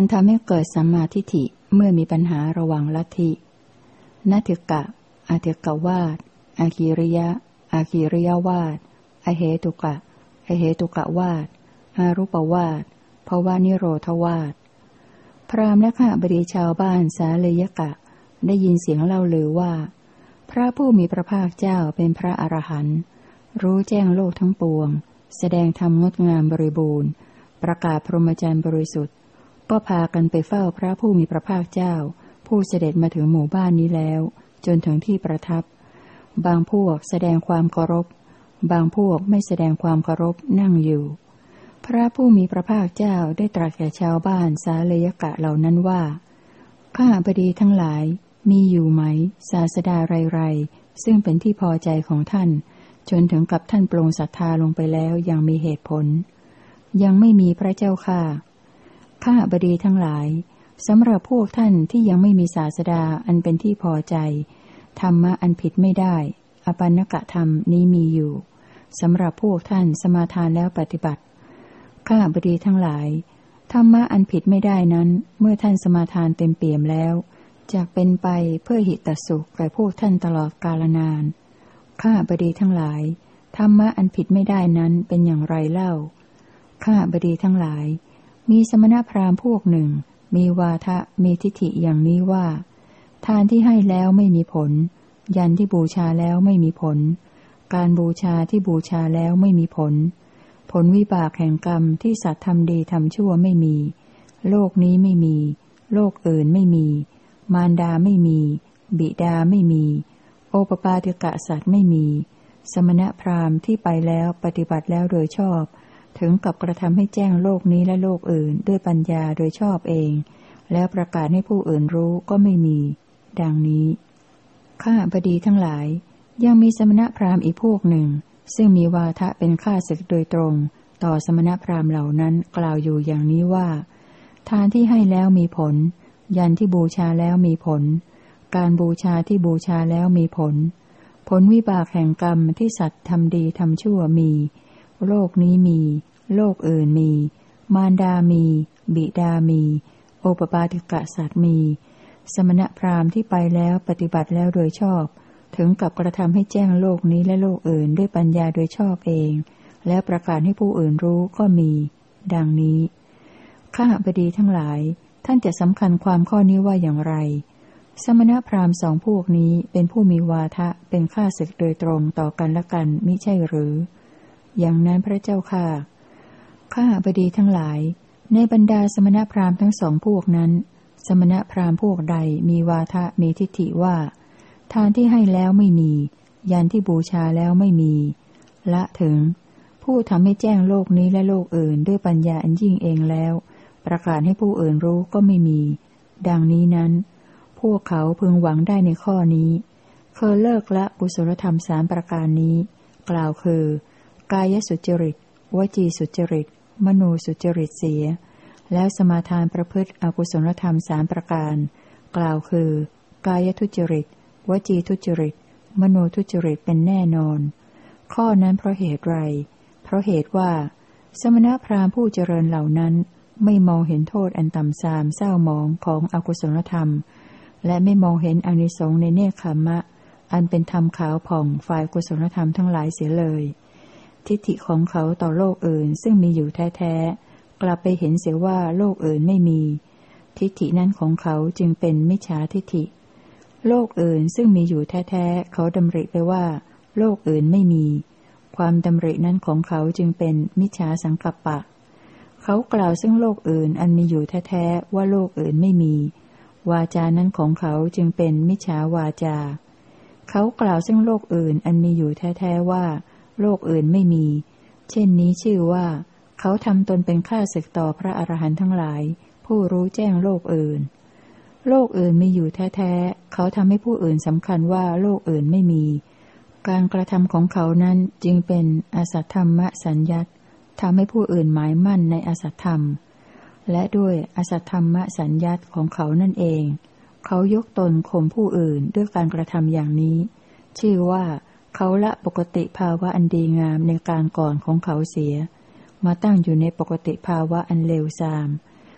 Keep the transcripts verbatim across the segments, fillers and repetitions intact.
ทำให้เกิดสัมมาทิฏฐิเมื่อมีปัญหาระหว่างลัทธินัตถิกะอธิกวาทอาคีริยะอาคีริยวาทอเหตุกะอเหตุกะวาทอารูปวาทภวนิโรธวาทพราหมณ์และข้าบดีชาวบ้านสาเลยกะได้ยินเสียงเล่าลือว่าพระผู้มีพระภาคเจ้าเป็นพระอรหันต์รู้แจ้งโลกทั้งปวงแสดงธรรมงดงามบริบูรณ์ประกาศพรหมจรรย์บริสุทธิ์ก็พากันไปเฝ้าพระผู้มีพระภาคเจ้าผู้เสด็จมาถึงหมู่บ้านนี้แล้วจนถึงที่ประทับบางพวกแสดงความเคารพบางพวกไม่แสดงความเคารพนั่งอยู่พระผู้มีพระภาคเจ้าได้ตรัสแก่ชาวบ้านสาเลยกะเหล่านั้นว่าข้าบดีทั้งหลายมีอยู่ไหมศาสดาไรๆซึ่งเป็นที่พอใจของท่านจนถึงกับท่านปลงศรัทธาลงไปแล้วยังมีเหตุผลยังไม่มีพระเจ้าค่ะข้าบดีทั้งหลายสำหรับพวกท่านที่ยังไม่มีศาสดาอันเป็นที่พอใจธรรมะอันผิดไม่ได้อปันนกธรรมนี้มีอยู่สำหรับพวกท่านสมาทานแล้วปฏิบัติข้าบดีทั้งหลายธรรมะอันผิดไม่ได้นั้นเมื่อท่านสมาทานเต็มเปี่ยมแล้วจะเป็นไปเพื่อหิตสุขแก่พวกท่านตลอดกาลนานข้าบดีทั้งหลายธรรมะอันผิดไม่ได้นั้นเป็นอย่างไรเล่าข้าบดีทั้งหลายมีสมณพราหมณ์พวกหนึ่งมีวาทะมีทิฏฐิอย่างนี้ว่าทานที่ให้แล้วไม่มีผลยันที่บูชาแล้วไม่มีผลการบูชาที่บูชาแล้วไม่มีผลผลวิบากแห่งกรรมที่สัตว์ทำดีทำชั่วไม่มีโลกนี้ไม่มีโลกอื่นไม่มีมารดาไม่มีบิดาไม่มีโอปปาติกะสัตว์ไม่มีสมณพราหมณ์ที่ไปแล้วปฏิบัติแล้วโดยชอบถึงกับกระทำให้แจ้งโลกนี้และโลกอื่นด้วยปัญญาโดยชอบเองแล้วประกาศให้ผู้อื่นรู้ก็ไม่มีดังนี้ข้าบดีทั้งหลายยังมีสมณพราหมณ์อีกพวกหนึ่งซึ่งมีวาทะเป็นข้าศึกโดยตรงต่อสมณพราหมณ์เหล่านั้นกล่าวอยู่อย่างนี้ว่าทานที่ให้แล้วมีผลยันที่บูชาแล้วมีผลการบูชาที่บูชาแล้วมีผลผลวิบากแห่งกรรมที่สัตว์ทำดีทำชั่วมีโลกนี้มีโลกอื่นมีมารดามีบิดามีโอปปาติกะสัตว์มีสมณพราหมณ์ที่ไปแล้วปฏิบัติแล้วโดยชอบถึงกับกระทำให้แจ้งโลกนี้และโลกอื่นด้วยปัญญาโดยชอบเองแล้วประกาศให้ผู้อื่นรู้ก็มีดังนี้ข้าบดีทั้งหลายท่านจะสำคัญความข้อนี้ว่าอย่างไรสมณพราหมณ์สองพวกนี้เป็นผู้มีวาทะเป็นข้าศึกโดยตรงต่อกันและกันมิใช่หรืออย่างนั้นพระเจ้าค่ะข้าบดีทั้งหลายในบรรดาสมณพราหมณ์ทั้งสองพวกนั้นสมณพราหมณ์พวกใดมีวาทะมีทิฏฐิว่าทานที่ให้แล้วไม่มียันที่บูชาแล้วไม่มีละถึงผู้ทำให้แจ้งโลกนี้และโลกอื่นด้วยปัญญาอันยิ่งเองแล้วประกาศให้ผู้อื่นรู้ก็ไม่มีดังนี้นั้นพวกเขาพึงหวังได้ในข้อนี้เคยเลิกละกุศลธรรมสามประการนี้กล่าวคือกายสุจริตวจีสุจริตมโนสุจริตเสียแล้วสมาทานประพฤติอกุศลธรรมสามประการกล่าวคือกายทุจริตวจีทุจริตมโนทุจริตเป็นแน่นอนข้อนั้นเพราะเหตุไรเพราะเหตุว่าสมณพราหมณ์ผู้เจริญเหล่านั้นไม่มองเห็นโทษอันต่ำทรามเศร้าหมองของอกุศลธรรมและไม่มองเห็นอานิสงส์ในเนคขมะอันเป็นธรรมขาวผ่องฝ่ายกุศลธรรมทั้งหลายเสียเลยทิฏฐิของเขาต่อโลกอื่นซึ่งมีอยู่แท้ๆกลับไปเห็นเสียว่าโลกอื่นไม่มีทิฏฐินั้นของเขาจึงเป็นมิจฉาทิฏฐิโลกอื่นซึ่งมีอยู่แท้ๆเขาดำริไปว่าโลกอื่นไม่มีความดำรินั้นของเขาจึงเป็นมิจฉาสังกัปปะเขากล่าวซึ่งโลกอื่นอันมีอยู่แท้ๆว่าโลกอื่นไม่มีวาจานั้นของเขาจึงเป็นมิจฉาวาจาเขากล่าวซึ่งโลกอื่นอันมีอยู่แท้ๆว่าโลกอื่นไม่มีเช่นนี้ชื่อว่าเขาทำตนเป็นข้าศึกต่อพระอรหันต์ทั้งหลายผู้รู้แจ้งโลกอื่นโลกอื่นมีอยู่แท้ๆเขาทำให้ผู้อื่นสำคัญว่าโลกอื่นไม่มีการกระทำของเขานั้นจึงเป็นอสัทธัมมสัญญัตทำให้ผู้อื่นหมายมั่นในอสัทธรรมและด้วยอสัทธัมมสัญญัตของเขานั่นเองเขายกตนข่มผู้อื่นด้วยการกระทำอย่างนี้ชื่อว่าเขาละปกติภาวะอันดีงามในการก่อนของเขาเสียมาตั้งอยู่ในปกติภาวะอันเลวทราม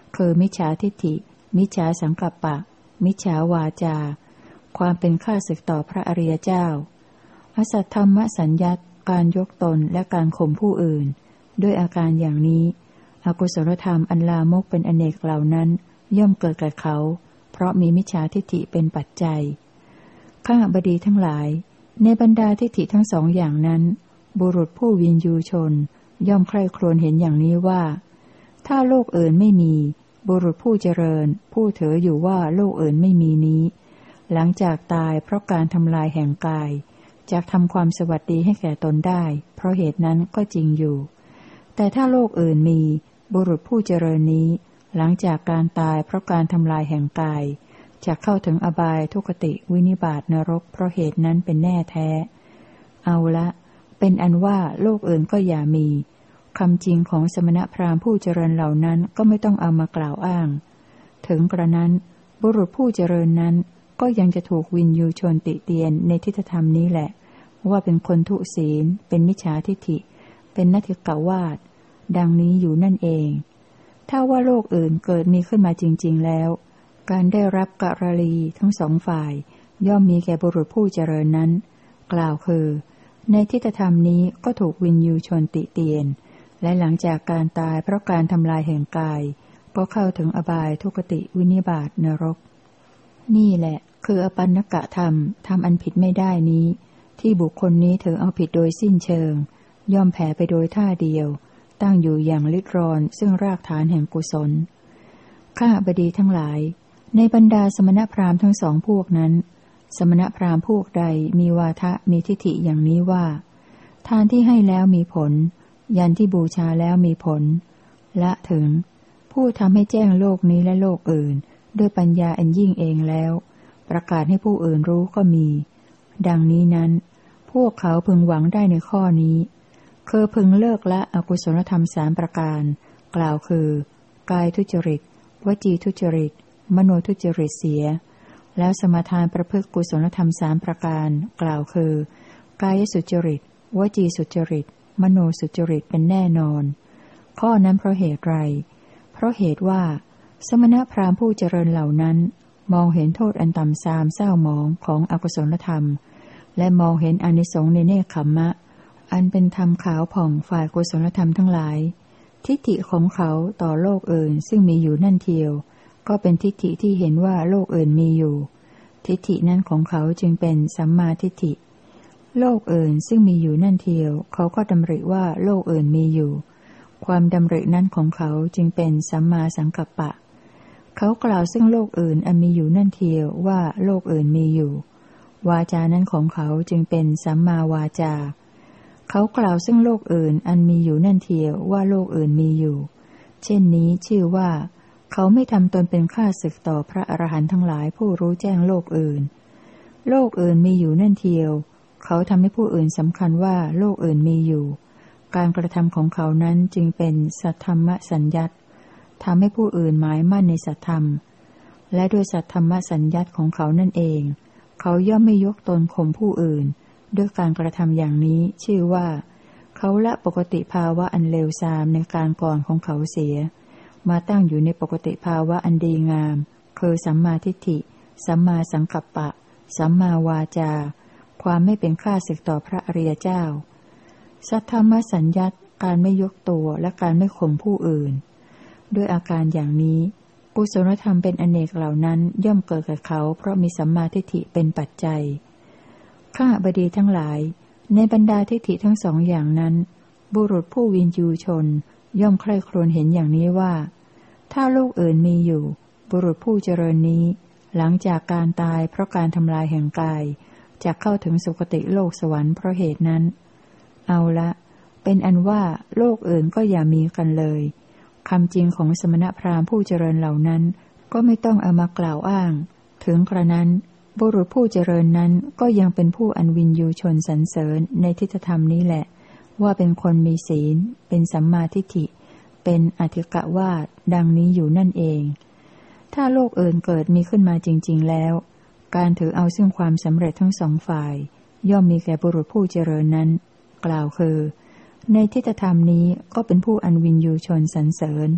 คือมิจฉาทิฏฐิมิจฉาสังกัปปะมิจฉาวาจาความเป็นข้าศึกต่อพระอริยเจ้าอสัทธรรมสัญญัตการยกตนและการข่มผู้อื่นด้วยอาการอย่างนี้อกุศลธรรมอันลามกเป็นอเนกเหล่านั้นย่อมเกิดกับเขาเพราะมีมิจฉาทิฏฐิเป็นปัจจัยข้าบดีทั้งหลายในบรรดาทิฏฐิทั้งสองอย่างนั้นบุรุษผู้วินยูชนย่อมใคร่ครวญเห็นอย่างนี้ว่าถ้าโลกอื่นไม่มีบุรุษผู้เจริญผู้ถืออยู่ว่าโลกอื่นไม่มีนี้หลังจากตายเพราะการทำลายแห่งกายจากทำความสวัสดีให้แก่ตนได้เพราะเหตุนั้นก็จริงอยู่แต่ถ้าโลกอื่นมีบุรุษผู้เจริญนี้หลังจากการตายเพราะการทำลายแห่งกายจะเข้าถึงอบายทุกติวินิบาตนรกเพราะเหตุนั้นเป็นแน่แท้เอาละเป็นอันว่าโลกอื่นก็อย่ามีคำจริงของสมณพราหมณ์ผู้เจริญเหล่านั้นก็ไม่ต้องเอามากล่าวอ้างถึงกระนั้นบุรุษผู้เจริญนั้นก็ยังจะถูกวินยูชนติเตียนในทิฏฐธรรมนี้แหละว่าเป็นคนทุศีลเป็นมิจฉาทิฏฐิเป็นนัตถิกวาทดังนี้อยู่นั่นเองถ้าว่าโลกอื่นเกิดมีขึ้นมาจริงๆแล้วการได้รับกะรลีทั้งสองฝ่ายย่อมมีแก่บุรุษผู้เจริญนั้นกล่าวคือในทิฏฐธรรมนี้ก็ถูกวินยูชนติเตียนและหลังจากการตายเพราะการทำลายแห่งกายก็เข้าถึงอบายทุกติวินิบาตนรกนี่แหละคืออปันนกะธรรมทำอันผิดไม่ได้นี้ที่บุคคลนี้ถือเอาผิดโดยสิ้นเชิงย่อมแผ่ไปโดยท่าเดียวตั้งอยู่อย่างลิดรอนซึ่งรากฐานแห่งกุศลข้าบดีทั้งหลายในบรรดาสมณพราหมณ์ทั้งสองพวกนั้นสมณพราหมณ์พวกใดมีวาทะมีทิฏฐิอย่างนี้ว่าทานที่ให้แล้วมีผลยันที่บูชาแล้วมีผลละถึงผู้ทำให้แจ้งโลกนี้และโลกอื่นด้วยปัญญาอันยิ่งเองแล้วประกาศให้ผู้อื่นรู้ก็มีดังนี้นั้นพวกเขาพึงหวังได้ในข้อนี้คือพึงเลิกละอกุศลธรรมสามประการกล่าวคือกายทุจริตวจีทุจริตมโนทุจริตเสียแล้วสมาทานประพฤติกุศลธรรมสามประการกล่าวคือกายสุจริตวจีสุจริตมโนสุจริตเป็นแน่นอนข้อนั้นเพราะเหตุไรเพราะเหตุว่าสมณพราหมณ์ผู้เจริญเหล่านั้นมองเห็นโทษอันต่ำทรามเศร้าหมองของอกุศลธรรมและมองเห็นอานิสงส์ในเนกขัมมะอันเป็นธรรมขาวผ่องฝ่ายกุศลธรรมทั้งหลายทิฏฐิของเขาต่อโลกอื่นซึ่งมีอยู่นั่นเทียวก็เป็นทิฏฐิที่เห็นว่าโลกอื่นมีอยู่ทิฏฐินั้นของเขาจึงเป็นสัมมาทิฏฐิโลกอื่นซึ่งมีอยู่นั่นเทียวเขาก็ดำริว่าโลกอื่นมีอยู่ความดำรินั้นของเขาจึงเป็นสัมมาสังกัปปะเขากล่าวซึ่งโลกอื่นอันมีอยู่นั่นเทียวว่าโลกอื่นมีอยู่วาจานั้นของเขาจึงเป็นสัมมาวาจาเขากล่าวซึ่งโลกอื่นอันมีอยู่นั่นเทียวว่าโลกอื่นมีอยู่เช่นนี้ชื่อว่าเขาไม่ทำตนเป็นข้าศึกต่อพระอรหันต์ทั้งหลายผู้รู้แจ้งโลกอื่นโลกอื่นมีอยู่นั่นเทียวเขาทำให้ผู้อื่นสำคัญว่าโลกอื่นมีอยู่การกระทำของเขานั้นจึงเป็นสัทธรรมสัญญัตทำให้ผู้อื่นหมายมั่นในสัทธรรมและด้วยสัทธรรมสัญญัตของเขานั่นเองเขาย่อมไม่ยกตนข่มผู้อื่นด้วยการกระทำอย่างนี้ชื่อว่าเขาละปกติภาวะอันเลวทรามในการก่อนของเขาเสียมาตั้งอยู่ในปกติภาวะอันดีงามคือสัมมาทิฏฐิสัมมาสังกัปปะสัมมาวาจาความไม่เป็นข้าศึกต่อพระอริยเจ้าสัทธรรมสัญญัตการไม่ยกตัวและการไม่ข่มผู้อื่นด้วยอาการอย่างนี้กุศลธรรมเป็นอเนกเหล่านั้นย่อมเกิดกับเขาเพราะมีสัมมาทิฏฐิเป็นปัจจัยข้าบดีทั้งหลายในบรรดาทิฏฐิทั้งสองอย่างนั้นบุรุษผู้วินยูชนย่อมใคร่ครวญเห็นอย่างนี้ว่าถ้าโลกอื่นมีอยู่บุรุษผู้เจริญนี้หลังจากการตายเพราะการทำลายแห่งกายจะเข้าถึงสุคติโลกสวรรค์เพราะเหตุนั้นเอาละเป็นอันว่าโลกอื่นก็อย่ามีกันเลยคำจริงของสมณพราหมณ์ผู้เจริญเหล่านั้นก็ไม่ต้องเอามากล่าวอ้างถึงกระนั้นบุรุษผู้เจริญนั้นก็ยังเป็นผู้อันวินยูชนสรรเสริญในทิฏฐธรรมนี้แหละว่าเป็นคนมีศีลเป็นสัมมาทิฏฐิเป็นอธิกวาทดังนี้อยู่นั่นเองถ้าโลกอื่นเกิดมีขึ้นมาจริงๆแล้วการถือเอาซึ่งความสำเร็จทั้งสองฝ่ายย่อมมีแก่บุรุษผู้เจริญนั้นกล่าวคือในทิฏฐธรรมนี้ก็เป็นผู้อันวินยูชนสรรเสริญ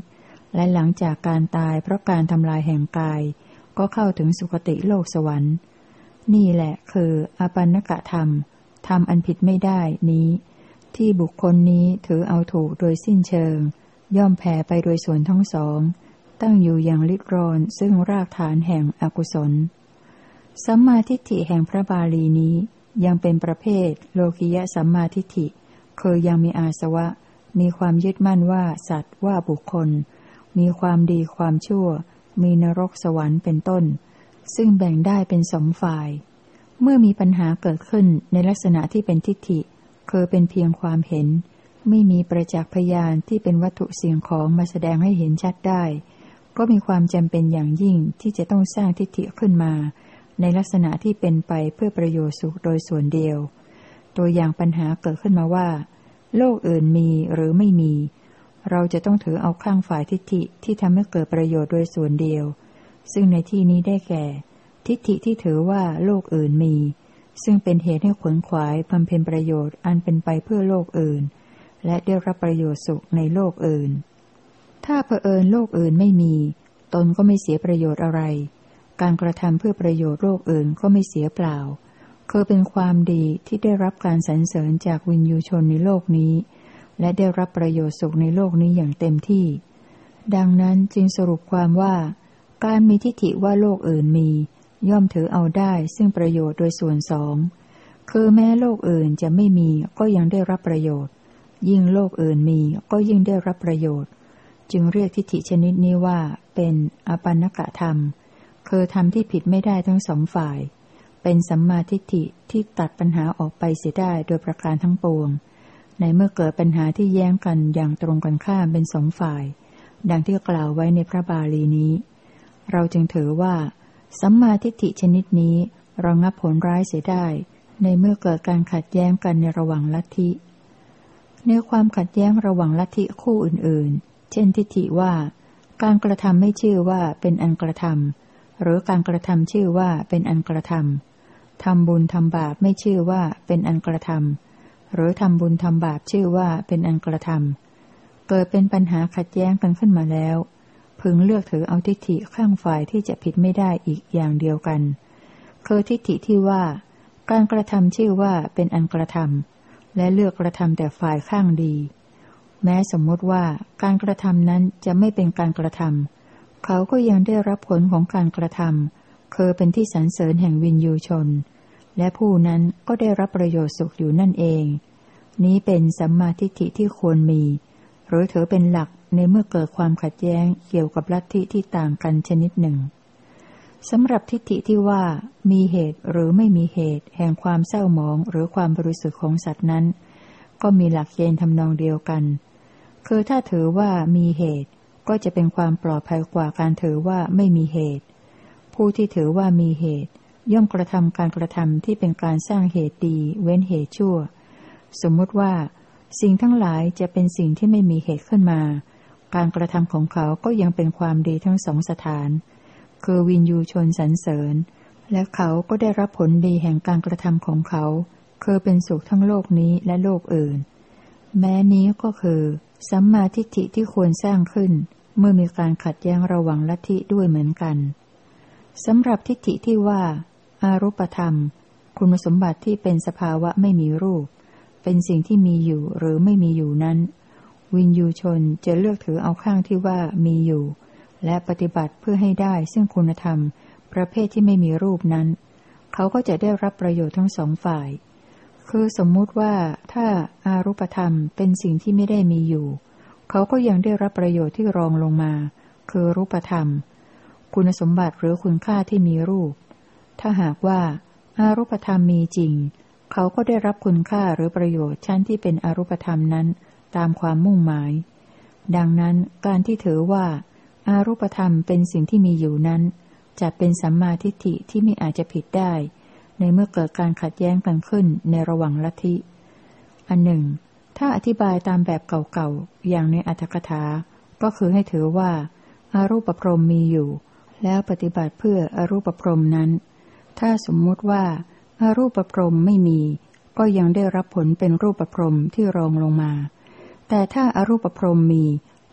และหลังจากการตายเพราะการทำลายแห่งกายก็เข้าถึงสุคติโลกสวรรค์นี่แหละคืออาปันนกธรรมธรรมอันผิดไม่ได้นี้ที่บุคคลนี้ถือเอาถูกโดยสิ้นเชิงย่อมแผ่ไปโดยส่วนทั้งสองตั้งอยู่อย่างลิดรอนซึ่งรากฐานแห่งอกุศลสัมมาทิฏฐิแห่งพระบาลีนี้ยังเป็นประเภทโลกิยะสัมมาทิฏฐิคือยังมีอาสวะมีความยึดมั่นว่าสัตว์ว่าบุคคลมีความดีความชั่วมีนรกสวรรค์เป็นต้นซึ่งแบ่งได้เป็นสองฝ่ายเมื่อมีปัญหาเกิดขึ้นในลักษณะที่เป็นทิฏฐิคือเป็นเพียงความเห็นไม่มีประจักษ์พยานที่เป็นวัตถุสิ่งของมาแสดงให้เห็นชัดได้ก็มีความจำเป็นอย่างยิ่งที่จะต้องสร้างทิฏฐิขึ้นมาในลักษณะที่เป็นไปเพื่อประโยชน์สุขโดยส่วนเดียวตัวอย่างปัญหาเกิดขึ้นมาว่าโลกอื่นมีหรือไม่มีเราจะต้องถือเอาข้างฝ่ายทิฏฐิที่ทำให้เกิดประโยชน์โดยส่วนเดียวซึ่งในที่นี้ได้แก่ทิฏฐิที่ถือว่าโลกอื่นมีซึ่งเป็นเหตุให้ขวนขวายบำเพ็ญประโยชน์อันเป็นไปเพื่อโลกอื่นและได้รับประโยชน์สุขในโลกอื่นถ้าเผอิญโลกอื่นไม่มีตนก็ไม่เสียประโยชน์อะไรการกระทำเพื่อประโยชน์โลกอื่นก็ไม่เสียเปล่าคือเป็นความดีที่ได้รับการสรรเสริญจากวินยูชนในโลกนี้และได้รับประโยชน์สุขในโลกนี้อย่างเต็มที่ดังนั้นจึงสรุปความว่าการมีทิฏฐิว่าโลกอื่นมีย่อมถือเอาได้ซึ่งประโยชน์โดยส่วนสองคือแม้โลกอื่นจะไม่มีก็ยังได้รับประโยชน์ยิ่งโลกอื่นมีก็ยิ่งได้รับประโยชน์จึงเรียกทิฏฐิชนิดนี้ว่าเป็นอาปันนกธรรมคือธรรมที่ผิดไม่ได้ทั้งสองฝ่ายเป็นสัมมาทิฏฐิที่ตัดปัญหาออกไปเสียได้โดยประการทั้งปวงในเมื่อเกิดปัญหาที่แย้งกันอย่างตรงกันข้ามเป็นสองฝ่ายดังที่กล่าวไว้ในพระบาลีนี้เราจึงถือว่าสัมมาทิฏฐิชนิดนี้ระงับผลร้ายเสียได้ในเมื่อเกิดการขัดแย้งกันในระหว่างลัทธิในความขัดแย้งระหว่างลัทธิคู่อื่นๆเช่นทิฏฐิว่าการกระทำไม่ชื่อว่าเป็นอันกระทำหรือการกระทำชื่อว่าเป็นอันกระทำทำบุญทำบาปไม่ชื่อว่าเป็นอันกระทำหรือทำบุญทำบาปชื่อว่าเป็นอันกระทำเกิดเป็นปัญหาขัดแย้งกันขึ้นมาแล้วพึงเลือกถือเอาทิฏฐิข้างฝ่ายที่จะผิดไม่ได้อีกอย่างเดียวกันคือทิฏฐิที่ว่าการกระทำชื่อว่าเป็นอันกระทำและเลือกกระทำแต่ฝ่ายข้างดีแม้สมมติว่าการกระทำนั้นจะไม่เป็นการกระทำเขาก็ยังได้รับผลของการกระทำคือเป็นที่สรรเสริญแห่งวินยูชนและผู้นั้นก็ได้รับประโยชน์สุขอยู่นั่นเองนี้เป็นสัมมาทิฏฐิที่ควรมีหรือถือเป็นหลักในเมื่อเกิดความขัดแย้งเกี่ยวกับลัทธิที่ต่างกันชนิดหนึ่งสำหรับทิฏฐิที่ว่ามีเหตุหรือไม่มีเหตุแห่งความเศร้าหมองหรือความบริสุทธิ์ของสัตว์นั้นก็มีหลักเกณฑ์ทำนองเดียวกันคือถ้าถือว่ามีเหตุก็จะเป็นความปลอดภัยกว่าการถือว่าไม่มีเหตุผู้ที่ถือว่ามีเหตุย่อมกระทำการกระทำที่เป็นการสร้างเหตุดีเว้นเหตุชั่วสมมติว่าสิ่งทั้งหลายจะเป็นสิ่งที่ไม่มีเหตุขึ้นมาการกระทำของเขาก็ยังเป็นความดีทั้งสองสถานคือวินยูชนสรรเสริญและเขาก็ได้รับผลดีแห่งการกระทำของเขาคือเป็นสุขทั้งโลกนี้และโลกอื่นแม้นี้ก็คือสัมมาทิฏฐิที่ควรสร้างขึ้นเมื่อมีการขัดแย้งระหว่างลัทธิด้วยเหมือนกันสำหรับทิฏฐิที่ว่าอารูปธรรมคุณสมบัติที่เป็นสภาวะไม่มีรูปเป็นสิ่งที่มีอยู่หรือไม่มีอยู่นั้นวินยูชนจะเลือกถือเอาข้างที่ว่ามีอยู่และปฏิบัติเพื่อให้ได้ซึ่งคุณธรรมประเภทที่ไม่มีรูปนั้นเขาก็จะได้รับประโยชน์ทั้งสองฝ่ายคือสมมุติว่าถ้าอารูปธรรมเป็นสิ่งที่ไม่ได้มีอยู่เขาก็ยังได้รับประโยชน์ที่รองลงมาคือรูปธรรมคุณสมบัติหรือคุณค่าที่มีรูปถ้าหากว่าอารูปธรรมมีจริงเขาก็ได้รับคุณค่าหรือประโยชน์ชั้นที่เป็นอารูปธรรมนั้นตามความมุ่งหมายดังนั้นการที่ถือว่าอารูปธรรมเป็นสิ่งที่มีอยู่นั้นจะเป็นสัมมาทิฏฐิที่ไม่อาจจะผิดได้ในเมื่อเกิดการขัดแย้งกันขึ้นในระหว่างลัทธิอันหนึ่งถ้าอธิบายตามแบบเก่าๆอย่างในอรรถกถาก็คือให้ถือว่าอารูปพรหมมีอยู่แล้วปฏิบัติเพื่ออารูปพรหมนั้นถ้าสมมุติว่าอารูปพรหมไม่มีก็ยังได้รับผลเป็นรูปพรหมที่รองลงมาแต่ถ้าอารูปพรหมมี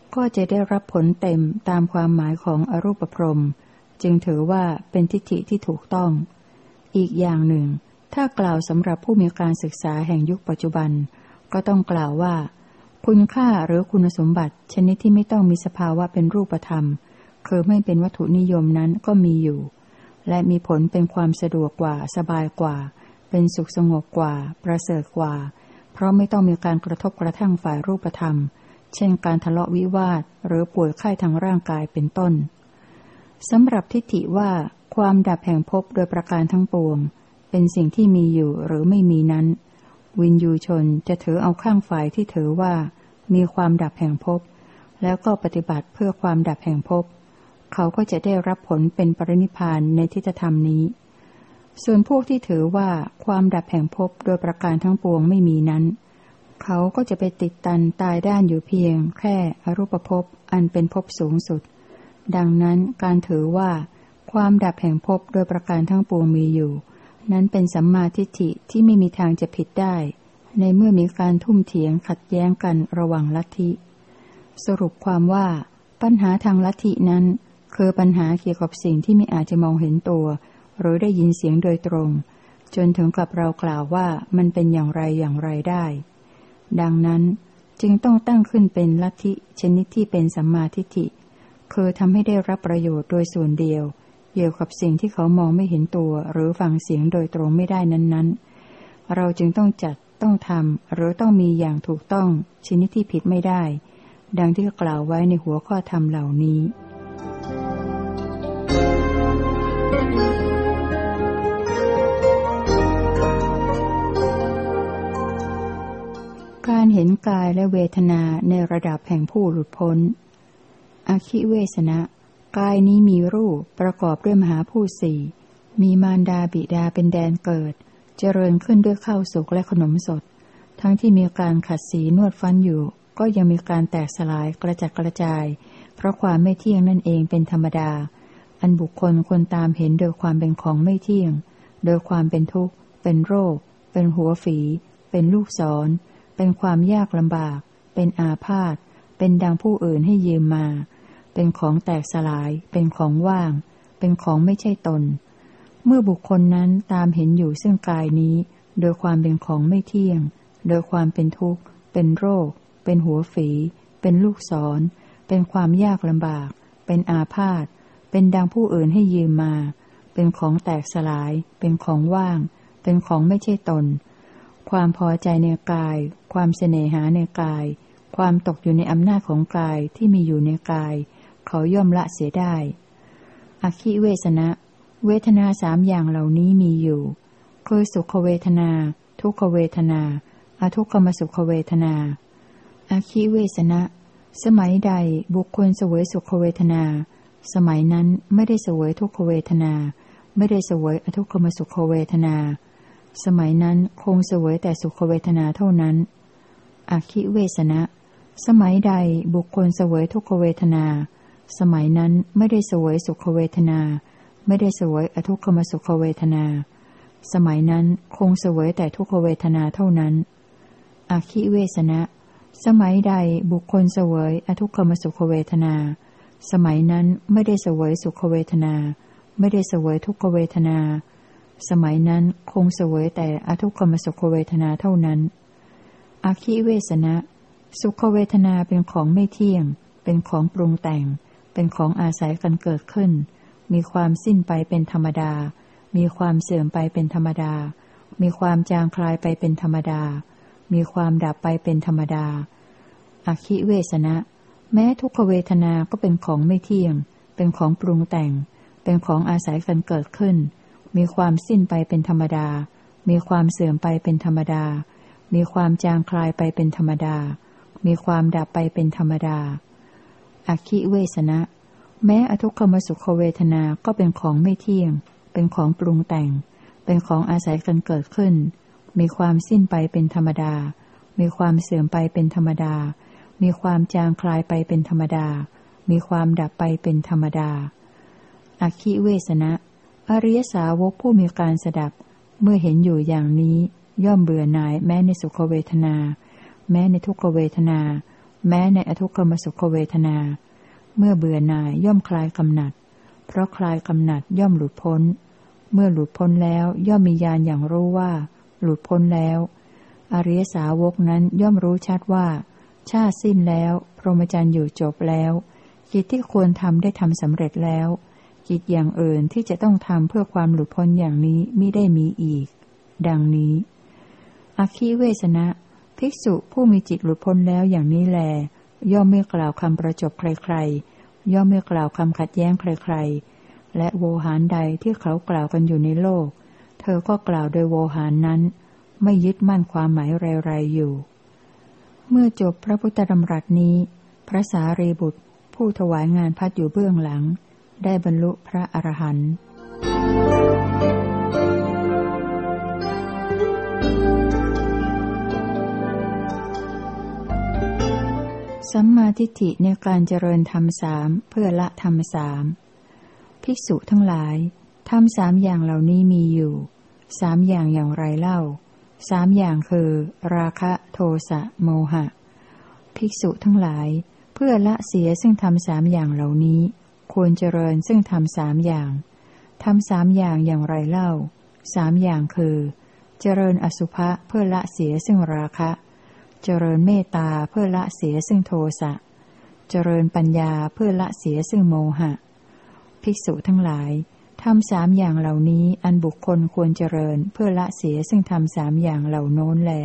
ก็จะได้รับผลเต็มตามความหมายของอรูปพรหมจึงถือว่าเป็นทิฏฐิที่ถูกต้องอีกอย่างหนึ่งถ้ากล่าวสำหรับผู้มีการศึกษาแห่งยุคปัจจุบันก็ต้องกล่าวว่าคุณค่าหรือคุณสมบัติชนิดที่ไม่ต้องมีสภาวะเป็นรูปธรรมคือไม่เป็นวัตถุนิยมนั้นก็มีอยู่และมีผลเป็นความสะดวกกว่าสบายกว่าเป็นสุขสงบกว่าประเสริฐกว่าเพราะไม่ต้องมีการกระทบกระทั่งฝ่ายรูปธรรมเช่นการทะเลาะวิวาทหรือป่วยไข้ทางร่างกายเป็นต้นสำหรับทิฏฐิว่าความดับแห่งภพโดยประการทั้งปวงเป็นสิ่งที่มีอยู่หรือไม่มีนั้นวินยูชนจะถือเอาข้างฝ่ายที่ถือว่ามีความดับแห่งภพแล้วก็ปฏิบัติเพื่อความดับแห่งภพเขาก็จะได้รับผลเป็นปรินิพพานในทิฏฐธรรมนี้ส่วนพวกที่ถือว่าความดับแห่งภพโดยประการทั้งปวงไม่มีนั้นเขาก็จะไปติดตันตายด้านอยู่เพียงแค่อรูปภพอันเป็นภพสูงสุดดังนั้นการถือว่าความดับแห่งภพโดยประการทั้งปวงมีอยู่นั้นเป็นสัมมาทิฏฐิที่ไม่มีทางจะผิดได้ในเมื่อมีการทุ่มเถียงขัดแย้งกันระหว่างลัทธิสรุปความว่าปัญหาทางลัทธินั้นคือปัญหาเกี่ยวกับสิ่งที่ไม่อาจจะมองเห็นตัวหรือได้ยินเสียงโดยตรงจนถึงกับเรากล่าวว่ามันเป็นอย่างไรอย่างไรได้ดังนั้นจึงต้องตั้งขึ้นเป็นลัทธิชนิดที่เป็นสัมมาทิฏฐิคือทำให้ได้รับประโยชน์โดยส่วนเดียวเกี่ยวกับสิ่งที่เขามองไม่เห็นตัวหรือฟังเสียงโดยตรงไม่ได้นั้นๆเราจึงต้องจัดต้องทำหรือต้องมีอย่างถูกต้องชนิดที่ผิดไม่ได้ดังที่กล่าวไว้ในหัวข้อธรรมเหล่านี้การเห็นกายและเวทนาในระดับแห่งผู้หลุดพ้นอคิเวสนะกายนี้มีรูปประกอบด้วยมหาภูตสี่มีมารดาบิดาเป็นแดนเกิดเจริญขึ้นด้วยข้าวสุกและขนมสดทั้งที่มีการขัดสีนวดฟันอยู่ก็ยังมีการแตกสลายกระจัดกระจายเพราะความไม่เที่ยงนั่นเองเป็นธรรมดาอันบุคคลควรตามเห็นโดยความเป็นของไม่เที่ยงโดยความเป็นทุกข์เป็นโรคเป็นหัวฝีเป็นลูกศรเป็นความยากลำบากเป็นอาพาธเป็นดังผู้อื่นให้ยืมมาเป็นของแตกสลายเป็นของว่างเป็นของไม่ใช่ตนเมื่อบุคคลนั้นตามเห็นอยู่ซึ่งกายนี้โดยความเป็นของไม่เที่ยงโดยความเป็นทุกข์เป็นโรคเป็นหัวฝีเป็นลูกศรเป็นความยากลำบากเป็นอาพาธเป็นดังผู้อื่นให้ยืมมาเป็นของแตกสลายเป็นของว่างเป็นของไม่ใช่ตนความพอใจในกายความเสน่หาในกายความตกอยู่ในอำนาจของกายที่มีอยู่ในกายเขาย่อมละเสียได้อคิเวสนะเวทนาสามอย่างเหล่านี้มีอยู่คือสุขเวทนาทุกขเวทนาอทุกขมสุขเวทนาอคิเวสนะสมัยใดบุคคลเสวยสุขเวทนาสมัยนั้นไม่ได้เสวยทุกขเวทนาไม่ได้เสวยอทุกขมสุขเวทนาสมัยนั้นคงเสวยแต่สุขเวทนาเท่านั้นอคิเวสนะสมัยใดบุคคลเสวยทุกขเวทนาสมัยนั้นไม่ได้เสวยสุขเวทนาไม่ได้เสวยอทุกขมสุขเวทนาสมัยนั้นคงเสวยแต่ทุกขเวทนาเท่านั้นอคิเวสนะสมัยใดบุคคลเสวยอทุกขมสุขเวทนาสมัยนั้นไม่ได้เสวยสุขเวทนาไม่ได้เสวยทุกขเวทนาสมัยนั้นคงเสวยแต่อทุกขมสุขเวทนาเท่านั้นอคิเวสนะสุขเวทนาเป็นของไม่เที่ยงเป็นของปรุงแต่งเป็นของอาศัยกันเกิดขึ้นมีความสิ้นไปเป็นธรรมดามีความเสื่อมไปเป็นธรรมดามีความจางคลายไปเป็นธรรมดามีความดับไปเป็นธรรมดาอคิเวสนะแม้ทุกขเวทนาก็เป็นของไม่เที่ยงเป็นของปรุงแต่งเป็นของอาศัยกันเกิดขึ้นมีความสิ้นไปเป็นธรรมดามีความเสื่อมไปเป็นธรรมดามีความจางคลายไปเป็นธรรมดามีความดับไปเป็นธรรมดาอคิเวสนะแม้อทุกขมสุขเวทนาก็เป็นของไม่เที่ยงเป็นของปรุงแต่งเป็นของอาศัยกันเกิดขึ้นมีความสิ้นไปเป็นธรรมดามีความเสื่อมไปเป็นธรรมดามีความจางคลายไปเป็นธรรมดามีความดับไปเป็นธรรมดาอคิเวสนะอริยสาวกผู้มีการสดับเมื่อเห็นอยู่อย่างนี้ย่อมเบื่อหน่ายแม้ในสุขเวทนาแม้ในทุกขเวทนาแม้ในอทุกขมสุขเวทนาเมื่อเบื่อหน่ายย่อมคลายกำหนัดเพราะคลายกำหนัดย่อมหลุดพ้นเมื่อหลุดพ้นแล้วย่อมมีญาณอย่างรู้ว่าหลุดพ้นแล้วอริยสาวกนั้นย่อมรู้ชัดว่าชาติสิ้นแล้วพรหมจรรย์อยู่จบแล้วกิจที่ควรทำได้ทำสำเร็จแล้วกิจอย่างอื่นที่จะต้องทำเพื่อความหลุดพ้นอย่างนี้มิได้มีอีกดังนี้อคิเวสนะภิกษุผู้มีจิตหลุดพ้นแล้วอย่างนี้แลย่อมไม่กล่าวคำประจบใครๆย่อมไม่กล่าวคำขัดแย้งใครๆและโวหารใดที่เขากล่าวกันอยู่ในโลกเธอก็กล่าวโดยโวหารนั้นไม่ยึดมั่นความหมายไรๆอยู่เมื่อจบพระพุทธดำรัสนี้พระสารีบุตรผู้ถวายงานพัดอยู่เบื้องหลังได้บรรลุพระอรหันต์สัมมาทิฏฐิในการเจริญธรรมสามเพื่อละธรรมสามภิกษุทั้งหลายธรรมสามอย่างเหล่านี้มีอยู่สามอย่างอย่างไรเล่าสามอย่างคือราคะโทสะโมหะภิกษุทั้งหลายเพื่อละเสียซึ่งธรรมสามอย่างเหล่านี้ควรเจริญซึ่งธรรมสามอย่างธรรมสามอย่างอย่างไรเล่าสามอย่างคือเจริญอสุภะเพื่อละเสียซึ่งราคะเจริญเมตตาเพื่อละเสียซึ่งโทสะเจริญปัญญาเพื่อละเสียซึ่งโมหะภิกษุทั้งหลายธรรมสามอย่างเหล่านี้อันบุคคลควรเจริญเพื่อละเสียซึ่งธรรมสามอย่างเหล่าโน้นแล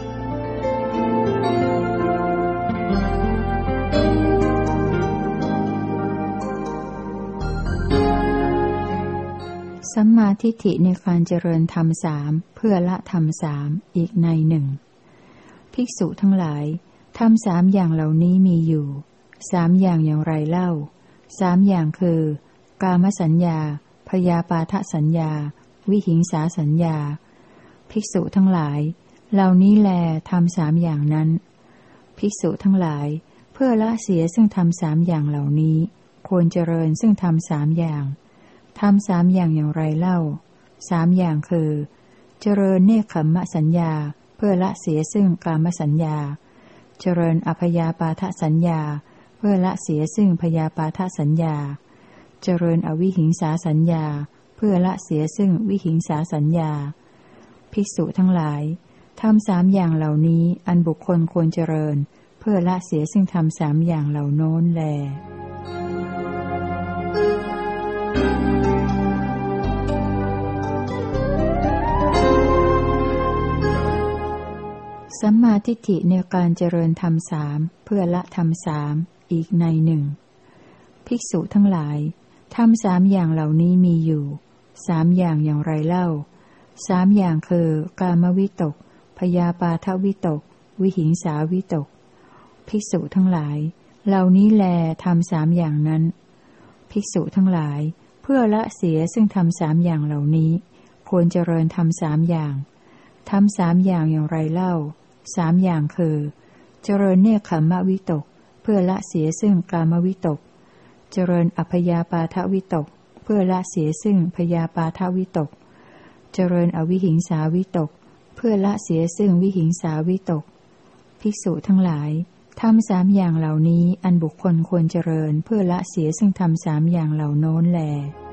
สัมมาทิฏฐิในการเจริญธรรมสามเพื่อละธรรมสามอีกในหนึ่งภิกษุทั้งหลายธรรมสามอย่างเหล่านี้มีอยู่สามอย่างอย่างไรเล่าสามอย่างคือกามสัญญาพยาปาทสัญญาวิหิงสาสัญญาภิกษุทั้งหลายเหล่านี้แลธรรมสามอย่างนั้นภิกษุทั้งหลายเพื่อละเสียซึ่งธรรมสามอย่างเหล่านี้ควรเจริญซึ่งธรรมสามอย่างธรรมสามอย่างอย่างไรเล่าสามอย่างคือเจริญเนคขมมะสัญญาเพื่อละเสียซึ่งกามสัญญาเจริญอพยาปาทสัญญาเพื่อละเสียซึ่งพยาปาทสัญญาเจริญอวิหิงสาสัญญาเพื่อละเสียซึ่งวิหิงสาสัญญาภิกษุทั้งหลายธรรมสามอย่างเหล่านี้อันบุคคลควรเจริญเพื่อละเสียซึ่งธรรมสามอย่างเหล่าโน้นแลสัมมาทิฏฐิในการเจริญธรรมสามเพื่อละธรรมสามอีกในหนึ่งภิกษุทั้งหลายธรรมสามอย่างเหล่านี้มีอยู่สามอย่างอย่างไรเล่าสามอย่างคือกามวิตกพยาปาทวิตกวิหิงสาวิตกภิกษุทั้งหลายเหล่านี้แลธรรมสามอย่างนั้นภิกษุทั้งหลายเพื่อละเสียซึ่งธรรมสามอย่างเหล่านี้ควรเจริญธรรมสามอย่างธรรมสามอย่างอย่างไรเล่าสามอย่างคือเจริญเนคขมมะวิตกเพื่อละเสียซึ่งกามวิตกเจริญอัพยาปาทวิตกเพื่อละเสียซึ่งพยาปาทวิตกเจริญอวิหิงสาวิตกเพื่อละเสียซึ่งวิหิงสาวิตกภิกษุทั้งหลายธรรมสามอย่างเหล่านี้อันบุคคลควรเจริญเพื่อละเสียซึ่งธรรมสามอย่างเหล่าโน้นแล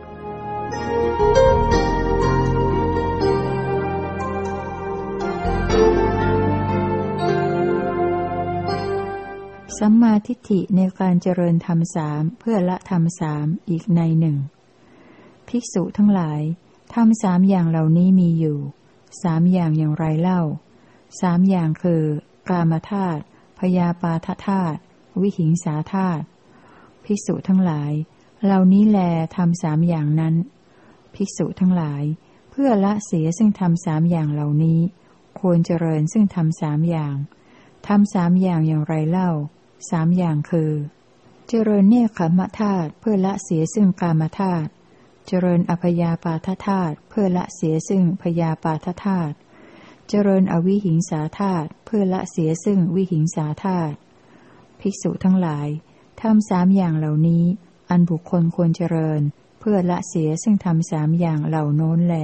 สัมมาทิฏฐิในการเจริญธรรมสามเพื่อละธรรมสามอีกในหนึ่งภิกษุทั้งหลายธรรมสามอย่างเหล่านี้มีอยู่สามอย่างอย่างไรเล่าสามอย่างคือกามธาตุพยาปาทธาตุวิหิงสาธาตุภิกษุทั้งหลายเหล่านี้แลธรรมสามอย่างนั้นภิกษุทั้งหลายเพื่อละเสียซึ่งธรรมสามอย่างเหล่านี้ควรเจริญซึ่งธรรมสามอย่างธรรมสามอย่างอย่างไรเล่าสามอย่างคือเจริญเนคขมธาตุเพื่อละเสียซึ่งกามธาตุเจริญอพยาปาทธาตุเพื่อละเสียซึ่งพยาปาทธาตุเจริญอวิหิงสาธาตุเพื่อละเสียซึ่งวิหิงสาธาตุภิกษุทั้งหลายธรรมสามอย่างเหล่านี้อันบุคคลควรเจริญเพื่อละเสียซึ่งธรรมสามอย่างเหล่าโน้นแล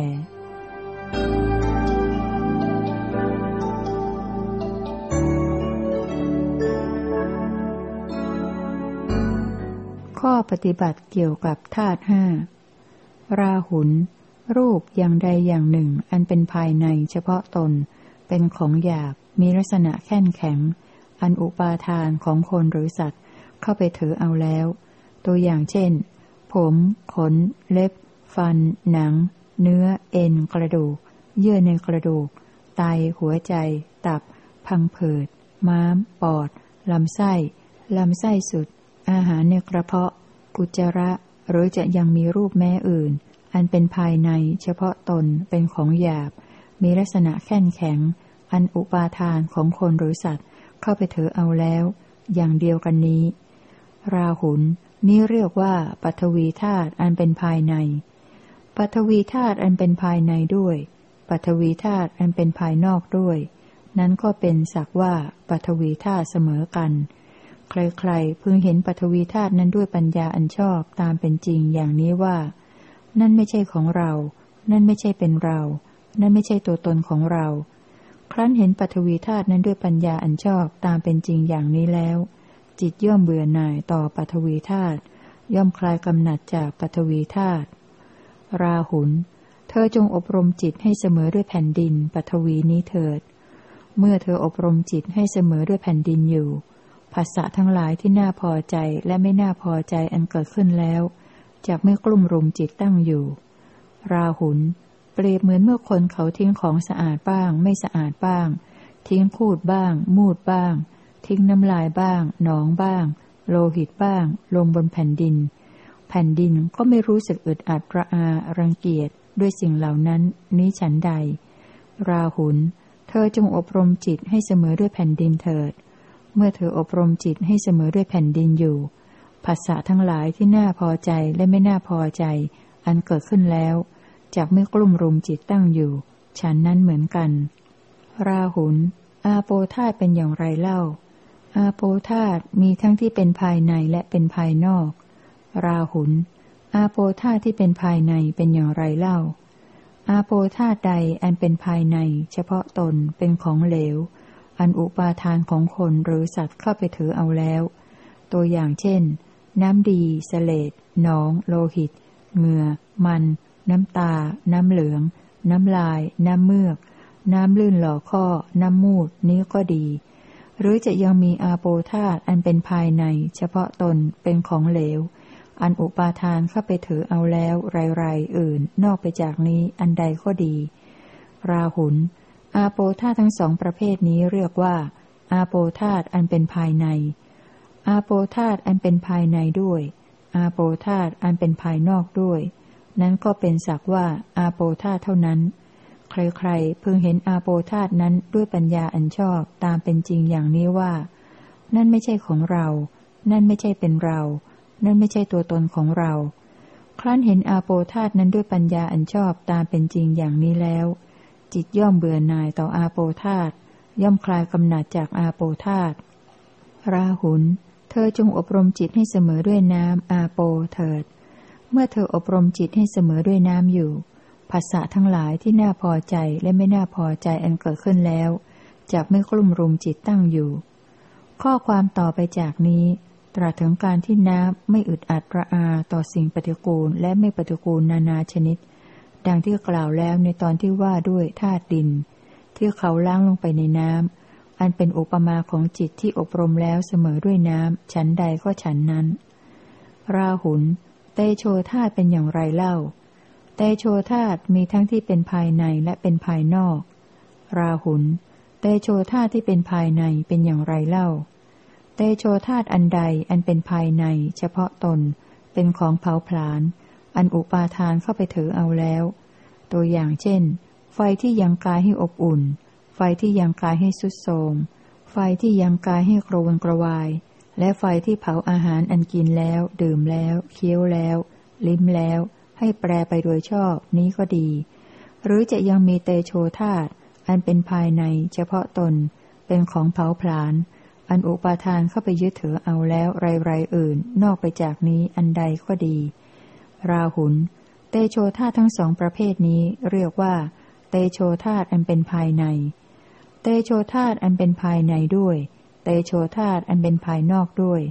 ข้อปฏิบัติเกี่ยวกับธาตุห้าราหุลรูปอย่างใดอย่างหนึ่งอันเป็นภายในเฉพาะตนเป็นของหยาบมีลักษณะแข็งแข็งอันอุปาทานของคนหรือสัตว์เข้าไปถือเอาแล้วตัวอย่างเช่นผมขนเล็บฟันหนังเนื้อเอ็นกระดูกเยื่อในกระดูกไตหัวใจตับพังผืดม้ามปอดลำไส้ลำไส้สุดอาหารในกระเพาะอุจจาระหรือจะยังมีรูปแม้อื่นอันเป็นภายในเฉพาะตนเป็นของหยาบมีลักษณะแข็งแข็งอันอุปาทานของคนหรือสัตว์เข้าไปถือเอาแล้วอย่างเดียวกันนี้ราหุลนี้เรียกว่าปฐวีธาตุอันเป็นภายในปฐวีธาตุอันเป็นภายในด้วยปฐวีธาตุอันเป็นภายนอกด้วยนั้นก็เป็นสักว่าปฐวีธาตุเสมอกันใครๆพึงเห็นปฐวีธาตุนั้นด้วยปัญญาอันชอบตามเป็นจริงอย่างนี้ว่านั่นไม่ใช่ของเรานั่นไม่ใช่เป็นเรานั่นไม่ใช่ตัวตนของเราครั้นเห็นปฐวีธาตุนั้นด้วยปัญญาอันชอบตามเป็นจริงอย่างนี้แล้วจิตย่อมเบื่อหน่ายต่อปฐวีธาตุย่อมคลายกำหนัดจากปฐวีธาตุราหุลเธอจงอบรมจิตให้เสมอด้วยแผ่นดินปฐวีนี้เถิดเมื่อเธออบรมจิตให้เสมอด้วยแผ่นดินอยู่ภาษาทั้งหลายที่น่าพอใจและไม่น่าพอใจอันเกิดขึ้นแล้วจักไม่กลุ่มรุมจิตตั้งอยู่ราหุลเปรียบเหมือนเมื่อคนเขาทิ้งของสะอาดบ้างไม่สะอาดบ้างทิ้งพูดบ้างมูดบ้างทิ้งน้ำลายบ้างหนองบ้างโลหิตบ้างลงบนแผ่นดินแผ่นดินก็ไม่รู้สึกอึดอัดระอารังเกียจด้วยสิ่งเหล่านั้นนี้ฉันใดราหุลเธอจงอบรมจิตให้เสมอด้วยแผ่นดินเถิดเมื่อเธออบรมจิตให้เสมอด้วยแผ่นดินอยู่ภาษาทั้งหลายที่น่าพอใจและไม่น่าพอใจอันเกิดขึ้นแล้วจักไม่กลุ่มรุมจิตตั้งอยู่ฉันนั้นเหมือนกันราหุลอาโปธาตุเป็นอย่างไรเล่าอาโปธาตุมีทั้งที่เป็นภายในและเป็นภายนอกราหุลอาโปธาตุที่เป็นภายในเป็นอย่างไรเล่าอาโปธาตุใดอันเป็นภายในเฉพาะตนเป็นของเหลวอันอุปาทานของคนหรือสัตว์เข้าไปถือเอาแล้วตัวอย่างเช่นน้ำดีเสลดหนองโลหิตเหงื่อมันน้ำตาน้ำเหลืองน้ำลายน้ำเมือกน้ำลื่นหล่อข้อน้ำมูดนี้ก็ดีหรือจะยังมีอาโปธาตุอันเป็นภายในเฉพาะตนเป็นของเหลวอันอุปาทานเข้าไปถือเอาแล้วไรๆอื่นนอกไปจากนี้อันใดก็ดีราหุลอาโปธาตุทั้งสองประเภทนี้เรียกว่าอาโปธาตุอันเป็นภายในอาโปธาตุอันเป็นภายในด้วยอาโปธาตุอันเป็นภายนอกด้วยนั้นก็เป็นสักว่าอาโปธาตุเท่านั้นใครๆพึงเห็นอาโปธาตุนั้นด้วยปัญญาอันชอบตามเป็นจริงอย่างนี้ว่านั่นไม่ใช่ของเรานั่นไม่ใช่เป็นเรานั่นไม่ใช่ตัวตนของเราครั้นเห็นอาโปธาตุนั้นด้วยปัญญาอันชอบตามเป็นจริงอย่างนี้แล้วจิตย่อมเบื่อหน่ายต่ออาโปธาตุย่อมคลายกำหนัดจากอาโปธาตุราหุลเธอจงอบรมจิตให้เสมอด้วยน้ำอาโปเถิดเมื่อเธออบรมจิตให้เสมอด้วยน้ำอยู่ภาษาทั้งหลายที่น่าพอใจและไม่น่าพอใจอันเกิดขึ้นแล้วจักไม่กลุ่มรุมจิตตั้งอยู่ข้อความต่อไปจากนี้ตรัสถึงการที่น้ำไม่อึดอัดระอาต่อสิ่งปฏิกูลและไม่ปฏิกูลนานาชนิดดังที่กล่าวแล้วในตอนที่ว่าด้วยธาตุดินที่เขาล้างลงไปในน้ำอันเป็นอุปมาของจิตที่อบรมแล้วเสมอด้วยน้ำฉันใดก็ฉันนั้นราหุลเตโชธาตุเป็นอย่างไรเล่าเตโชธาตุมีทั้งที่เป็นภายในและเป็นภายนอกราหุลเตโชธาตุที่เป็นภายในเป็นอย่างไรเล่าเตโชธาตุอันใดอันเป็นภายในเฉพาะตนเป็นของเผาผลาญอันอุปาทานเข้าไปถือเอาแล้วตัวอย่างเช่นไฟที่ยังกายให้อบอุ่นไฟที่ยังกายให้ทรุดโทรมไฟที่ยังกายให้กระวนกระวายและไฟที่เผาอาหารอันกินแล้วดื่มแล้วเคี้ยวแล้วลิ้มแล้วให้แปรไปโดยชอบนี้ก็ดีหรือจะยังมีเตโชธาตุอันเป็นภายในเฉพาะตนเป็นของเผาผลาญอันอุปาทานเข้าไปยึดถือเอาแล้วไรๆอื่นนอกไปจากนี้อันใดก็ดีราหุลเตโชธาตุทั้งสองประเภทนี้เรียกว่าเตโชธาตุอันเป็นภายในเตโชธาตุอันเป็นภายในด้วยเตโชธาตุอันเป็นภายนอกด้วย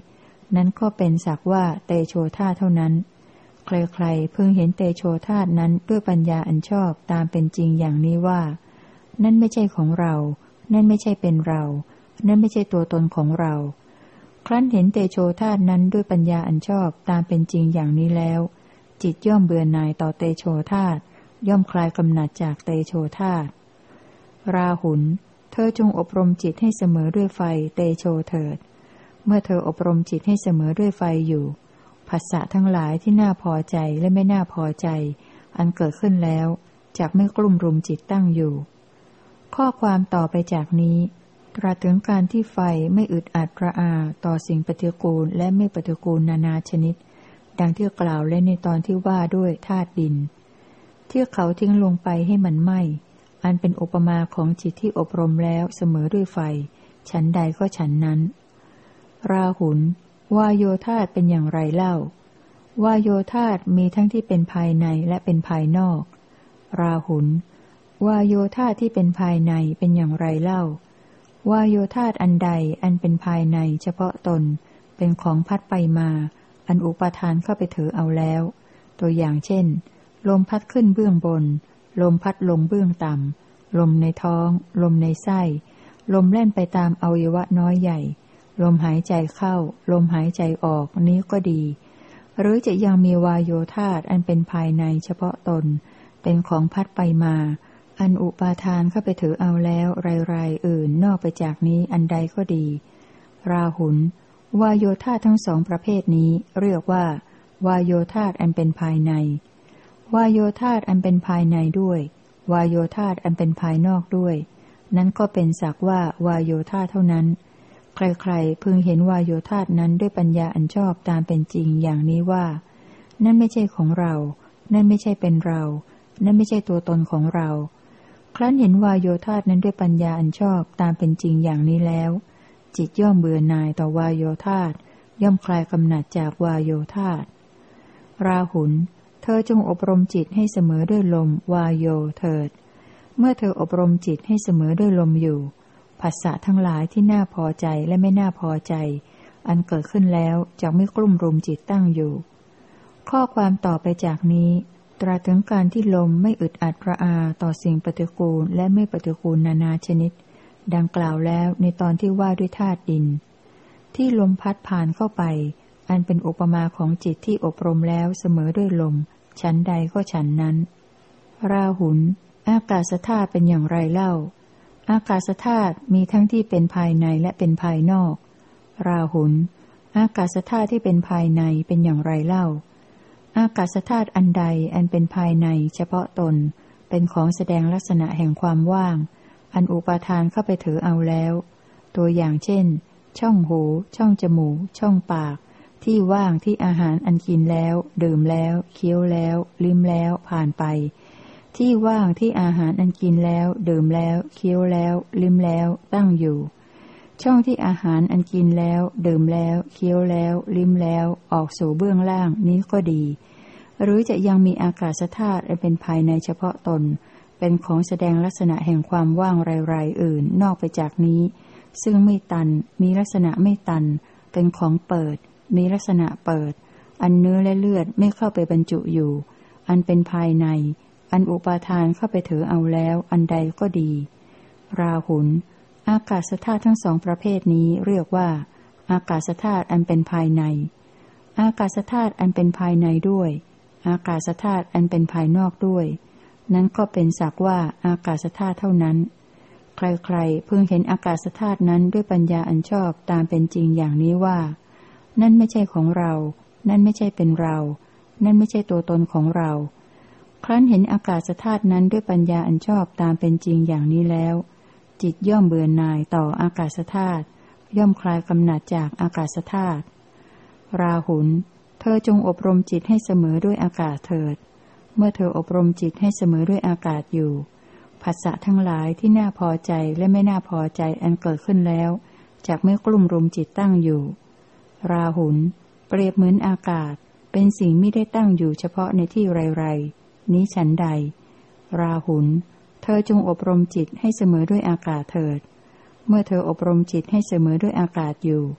นั้นก็เป็นสักว่าเตโชธาตุเท่านั้นใครๆพึงเห็นเตโชธาตุนั้นด้วยปัญญาอันชอบตามเป็นจริงอย่างนี้ว่านั่นไม่ใช่ของเรานั่นไม่ใช่เป็นเรานั่นไม่ใช่ตัวตนของเราครั้นเห็นเตโชธาตุนั้นด้วยปัญญาอันชอบตามเป็นจริงอย่างนี้แล้วจิตย่อมเบื่อหน่ายต่อเตโชธาตุย่อมคลายกำหนัดจากเตโชธาตุราหุลเธอจงอบรมจิตให้เสมอด้วยไฟเตโชเถิดเมื่อเธออบรมจิตให้เสมอด้วยไฟอยู่ผัสสะทั้งหลายที่น่าพอใจและไม่น่าพอใจอันเกิดขึ้นแล้วจักไม่กลุ่มรุมจิตตั้งอยู่ข้อความต่อไปจากนี้ตรัสถึงการที่ไฟไม่อึดอัดระอาต่อสิ่งปฏิกูลและไม่ปฏิกูลนานาชนิดดังที่กล่าวและในตอนที่ว่าด้วยธาตุดินที่เขาทิ้งลงไปให้มันไหม้อันเป็นอุปมาของจิตที่อบรมแล้วเสมอด้วยไฟฉันใดก็ฉันนั้นราหุลวายโยธาตุเป็นอย่างไรเล่าวายโยธาตุมีทั้งที่เป็นภายในและเป็นภายนอกราหุลวายโยธาตุที่เป็นภายในเป็นอย่างไรเล่าวายโยธาตุอันใดอันเป็นภายในเฉพาะตนเป็นของพัดไปมาอันอุปทานเข้าไปถือเอาแล้วตัวอย่างเช่นลมพัดขึ้นเบื้องบนลมพัดลงเบื้องต่ำลมในท้องลมในไส้ลมแล่นไปตามอวัยวะน้อยใหญ่ลมหายใจเข้าลมหายใจออกนี้ก็ดีหรือจะยังมีวายโยธาตุอันเป็นภายในเฉพาะตนเป็นของพัดไปมาอันอุปาทานเข้าไปถือเอาแล้วรายๆอื่นนอกไปจากนี้อันใดก็ดีราหุลวายโยธาตุทั้งสองประเภทนี้เรียกว่าวายโยธาตุอันเป็นภายในวายโยธาตุอันเป็นภายในด้วยวายโยธาตุอันเป็นภายนอกด้วยนั้นก็เป็นสักว่าวายโยธาตุเท่านั้นใครๆพึงเห็นวายโยธาตุนั้นด้วยปัญญาอันชอบตามเป็นจริงอย่างนี้ว่านั่นไม่ใช่ของเรานั่นไม่ใช่เป็นเรานั่นไม่ใช่ตัวตนของเราครั้นเห็นวายโยธาตุนั้นด้วยปัญญาอันชอบตามเป็นจริงอย่างนี้แล้วจิตย่อมเบื่อหน่ายต่อวายโยธาตุย่อมคลายกำหนัดจากวายโยธาตุราหุลเธอจงอบรมจิตให้เสมอด้วยลมวายโยเถิดเมื่อเธออบรมจิตให้เสมอด้วยลมอยู่ผัสสะทั้งหลายที่น่าพอใจและไม่น่าพอใจอันเกิดขึ้นแล้วจักไม่กลุ่มรุมจิตตั้งอยู่ข้อความต่อไปจากนี้ตรัสถึงการที่ลมไม่อึดอัดระอาต่อสิ่งปฏิกูลและไม่ปฏิกูลนานาชนิดดังกล่าวแล้วในตอนที่ว่าด้วยธาตุดินที่ลมพัดผ่านเข้าไปอันเป็นอุปมาของจิตที่อบรมแล้วเสมอด้วยลมฉันใดก็ฉันนั้นราหุลอากาศธาตุเป็นอย่างไรเล่าอากาศธาตุมีทั้งที่เป็นภายในและเป็นภายนอกราหุลอากาศธาตุที่เป็นภายในเป็นอย่างไรเล่าอากาศธาตุอันใดอันเป็นภายในเฉพาะตนเป็นของแสดงลักษณะแห่งความว่างอันอุปาทานเข้าไปถือเอาแล้วตัวอย่างเช่นช่องหูช่องจมูกช่องปากที่ว่างที่อาหารอันกินแล้วดื่มแล้วเคี้ยวแล้วลิ้มแล้วผ่านไปที่ว่างที่อาหารอันกินแล้วดื่มแล้วเคี้ยวแล้วลิ้มแล้วตั้งอยู่ช่องที่อาหารอันกินแล้วดื่มแล้วเคี้ยวแล้วลิ้มแล้วออกสู่เบื้องล่างนี้ก็ดีหรือจะยังมีอากาศธาตุอันเป็นภายในเฉพาะตนเป็นของแสดงลักษณะแห่งความว่างไรๆอื่นนอกไปจากนี้ซึ่งไม่ตันมีลักษณะไม่ตันเป็นของเปิดมีลักษณะเปิดอันเนื้อและเลือดไม่เข้าไปบรรจุอยู่อันเป็นภายในอันอุปาทานเข้าไปถือเอาแล้วอันใดก็ดีราหุลอากาศธาตุทั้งสองประเภทนี้เรียกว่าอากาศธาตุอันเป็นภายในอากาศธาตุอันเป็นภายในด้วยอากาศธาตุอันเป็นภายนอกด้วยนั้นก็เป็นสักว่าอากาศธาตุเท่านั้นใครๆพึงเห็นอากาศธาตุนั้นด้วยปัญญาอันชอบตามเป็นจริงอย่างนี้ว่านั่นไม่ใช่ของเรานั่นไม่ใช่เป็นเรานั่นไม่ใช่ตัวตนของเราครั้นเห็นอากาศธาตุนั้นด้วยปัญญาอันชอบตามเป็นจริงอย่างนี้แล้วจิตย่อมเบื่อหน่ายต่ออากาศธาตุย่อมคลายกำหนัดจากอากาศธาตุราหุลเธอจงอบรมจิตให้เสมอด้วยอากาศเถิดเมื่อเธออบรมจิตให้เสมอด้วยอากาศอยู่ผัสสะทั้งหลายที่น่าพอใจและไม่น่าพอใจอันเกิดขึ้นแล้วจักไม่กลุ่มรุมจิตตั้งอยู่ราหุลเปรียบเหมือนอากาศเป็นสิ่งไม่ได้ตั้งอยู่เฉพาะในที่ไรๆนี้ฉันใดราหุลเธอจงอบรมจิตให้เสมอด้วยอากาศเถิดเมื่อเธออบรมจิตให้เสมอด้วยอากาศอยู่ผ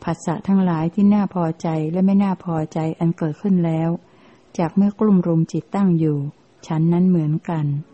ผัสสะทั้งหลายที่น่าพอใจและไม่น่าพอใจอันเกิดขึ้นแล้วจากเมื่อกลุ่มรุมจิตตั้งอยู่ฉันนั้นเหมือนกัน